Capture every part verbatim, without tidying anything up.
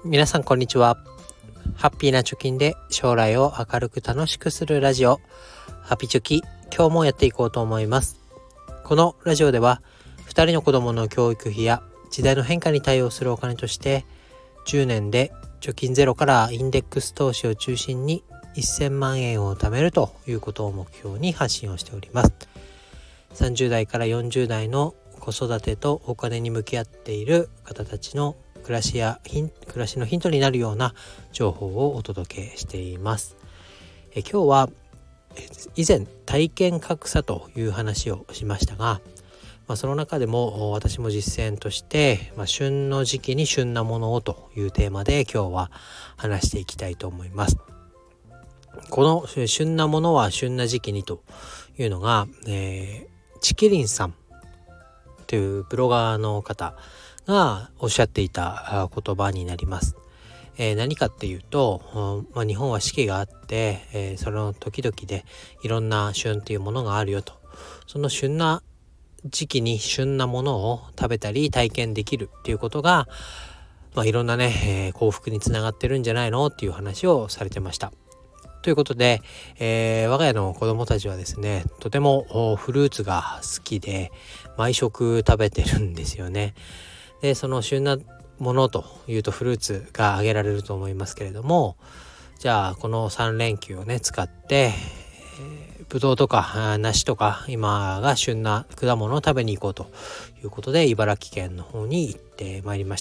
皆さんこんにちは。ハッピーな貯金で将来を明るく楽しくするラジオ、ハピチョキ、今日もやっていこうと思います。このラジオではふたりの子供の教育費や時代の変化に対応するお金としてじゅうねんで貯金ゼロからインデックス投資を中心にせんまんえんを貯めるということを目標に発信をしております。さんじゅう代からよんじゅう代の子育てとお金に向き合っている方たちの暮らしや暮らしのヒントになるような情報をお届けしています。え今日は以前体験格差という話をしましたが、まあ、その中でも私も実践として、まあ、旬の時期に旬なものをというテーマで今日は話していきたいと思います。この旬なものは旬な時期にというのが、えー、チキリンさんというブロガーの方がおっしゃっていた言葉になります。えー、何かっていうと、まあ、日本は四季があって、えー、その時々でいろんな旬っていうものがあるよと。その旬な時期に旬なものを食べたり体験できるっていうことが、まあ、いろんなね、えー、幸福につながってるんじゃないのっていう話をされてました。ということで、えー、我が家の子供たちはですね、とてもフルーツが好きで毎食食べてるんですよね。で、その旬なものというとフルーツが挙げられると思いますけれども、じゃあこのさん連休をね使って、えー、ぶどうとか梨とか今が旬な果物を食べに行こうということで茨城県の方に行ってまいりました。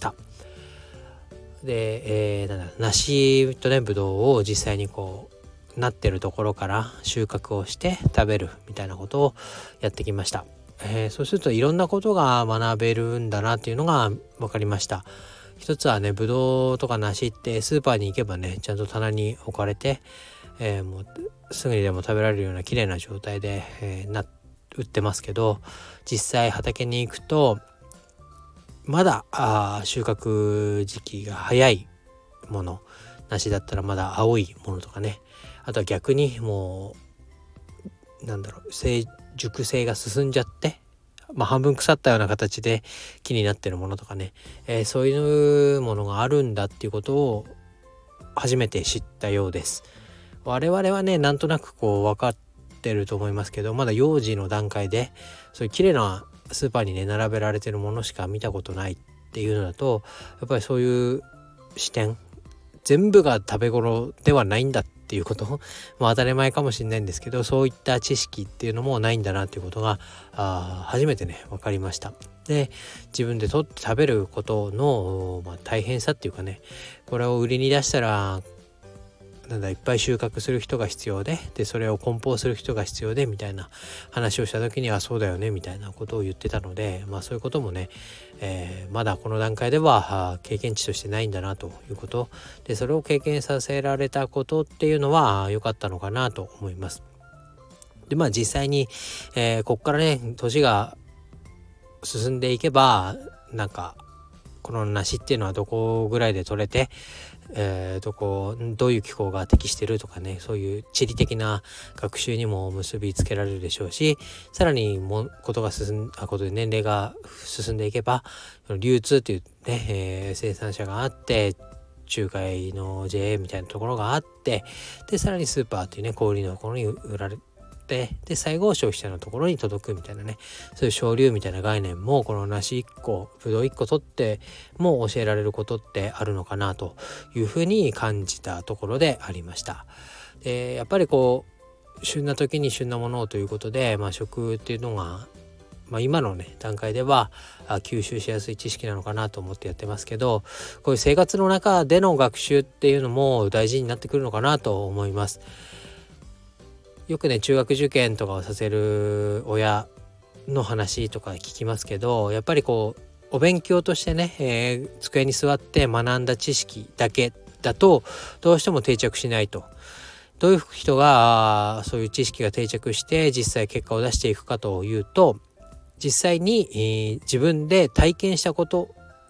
で、えー、なんだ梨とねぶどうを実際にこうなってるところから収穫をして食べるみたいなことをやってきました。えー、そうするといろんなことが学べるんだなっていうのが分かりました。一つはね、ぶどうとか梨ってスーパーに行けばねちゃんと棚に置かれて、えー、もうすぐにでも食べられるような綺麗な状態で、えー、な売ってますけど、実際畑に行くとまだあ収穫時期が早いもの、梨だったらまだ青いものとかね、あとは逆にもうなんだろう成熟成が進んじゃって、まあ、半分腐ったような形で木になってるものとかね、えー、そういうものがあるんだっていうことを初めて知ったようです。我々はねなんとなくこう分かってると思いますけど、まだ幼児の段階でそういう綺麗なスーパーにね並べられてるものしか見たことないっていうのだと、やっぱりそういう視点、全部が食べ頃ではないんだっていうことまあ当たり前かもしれないんですけど、そういった知識っていうのもないんだなっていうことがあ初めてね分かりました。で、自分で取って食べることの、まあ、大変さっていうかね、これを売りに出したらなんだいっぱい収穫する人が必要で、でそれを梱包する人が必要でみたいな話をした時にはそうだよねみたいなことを言ってたので、まあそういうこともね、えー、まだこの段階では経験値としてないんだなということで、それを経験させられたことっていうのは良かったのかなと思います。でまあ実際に、えー、こっからね年が進んでいけば、なんかこの梨っていうのはどこぐらいで取れて、えー、どこどういう気候が適してるとかね、そういう地理的な学習にも結びつけられるでしょうし、さらにもことが進んだことで年齢が進んでいけば流通というね、えー、生産者があって、仲介の ジェーエー みたいなところがあって、でさらにスーパーというね小売りのところに売られて、で最後消費者のところに届くみたいなね、そういう省流みたいな概念もこの梨いっこぶどういっこ取っても教えられることってあるのかなというふうに感じたところでありました。でやっぱりこう旬な時に旬なものをということで、まあ、食っていうのが、まあ、今のね段階では吸収しやすい知識なのかなと思ってやってますけど、こういう生活の中での学習っていうのも大事になってくるのかなと思います。よくね中学受験とかをさせる親の話とか聞きますけど、やっぱりこうお勉強としてね、えー、机に座って学んだ知識だけだとどうしても定着しないと。どういう人がそういう知識が定着して実際結果を出していくかというと、実際に、えー、自分で体験したこと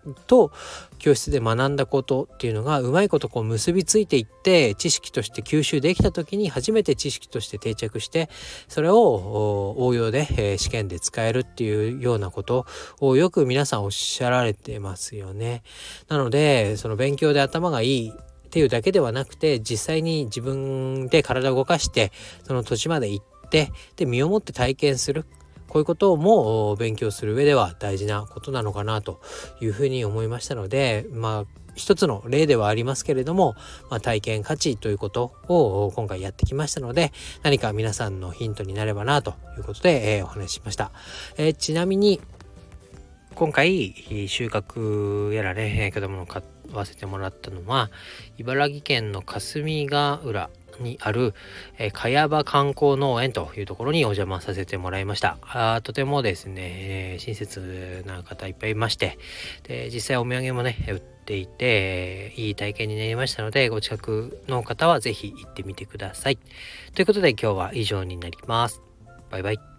と教室で学んだことっていうのがうまいことこう結びついていって知識として吸収できた時に初めて知識として定着して、それを応用で、えー、試験で使えるっていうようなことをよく皆さんおっしゃられてますよね。なのでその勉強で頭がいいっていうだけではなくて、実際に自分で体を動かしてその土地まで行ってで身をもって体験する、こういうことも勉強する上では大事なことなのかなというふうに思いましたので、まあ一つの例ではありますけれども、まあ、体験価値ということを今回やってきましたので、何か皆さんのヒントになればなということで、えー、お話ししました。えー、ちなみに今回収穫やらね果物を買わせてもらったのは茨城県の霞ヶ浦にある、えー、茅場観光農園というところにお邪魔させてもらいました。あとてもですね、えー、親切な方いっぱいいまして、で実際お土産もね売っていて、えー、いい体験になりましたので、ご近くの方はぜひ行ってみてください。ということで今日は以上になります。バイバイ。